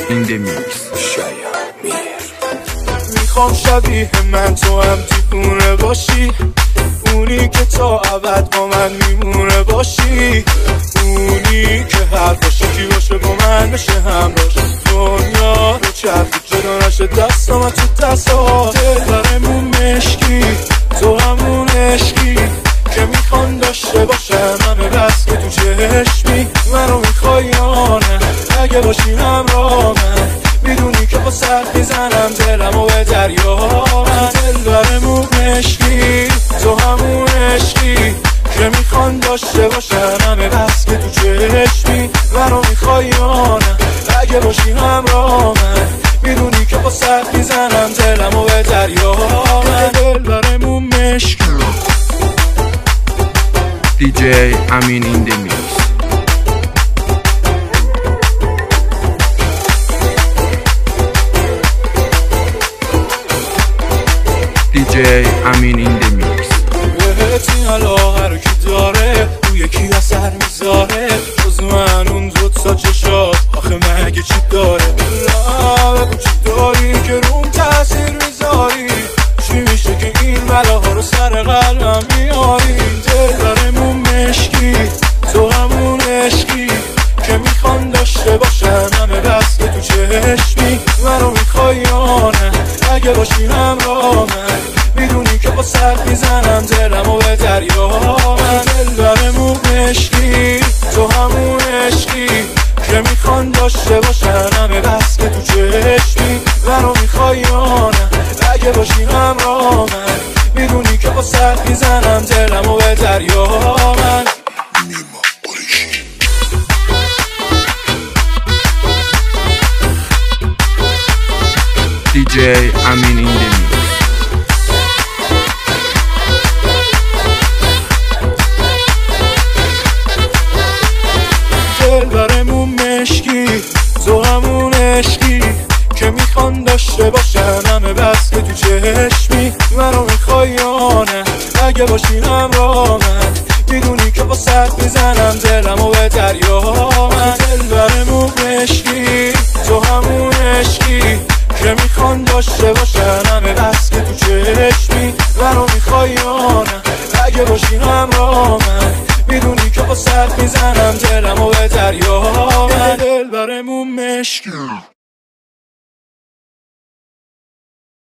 in the mix. میخوام شبیه من تو هم دیوونه باشی، اونی که تا ابد با من میمونه باشی، اونی که هر باشی کی باشه با من بشه همراش، دنیا رو چرخی جدا نشه دست من تو دستا، دلبرمون مشکی تو همون عشقی که میخوان داشته باشم همه بس که تو چشمی، منو میخوای یا نه اگه باشی همراه من، میدونی که با سر میزنم دلمو به دریا، من دلبرمون عشقی تو همون عشقی که میخوان داشته باشن همه بس که تو چشمی، منو میخوای یا نه اگه باشی همراه من، میدونی که با سر میزنم دلمو به دریا، من دلبرمون عشقی. DJ Amin in the mix. DJ Amin in the mix. بهت علاقه رو کی داره او یکی اثر میذاره جز من اون دوتا چشات آخه مگه چی داره، بگو چی داری که روم تاثیر میذاری، چی میشه که این بلاها رو سر قلبم میاری، دلبرمون مشکی تو همون عشقی که میخوان داشته باشن همه بس که تو چشمی، منو میخوای یا نه اگه باشی همراه من، میدونی که با سر میزنم دلمو به دریا، من دلبرمون عشقی تو همون عشقی که میخوان داشته باشن همه بس که تو چشمی، منو میخوای یا نه اگه باشی همراه من، میدونی که با سر میزنم دلمو به دریا، من DJ Amin in the mix. دلبرمون مشکی تو همون عشقی که میخوان داشته باشن همه بس که تو چشمی، منو میخوای یا نه اگه باشی همراه من، میدونی که با سر میزنم دلمو به دریا، من دلبرمون مشکی تو همون عشقی که میخوان داشته باشن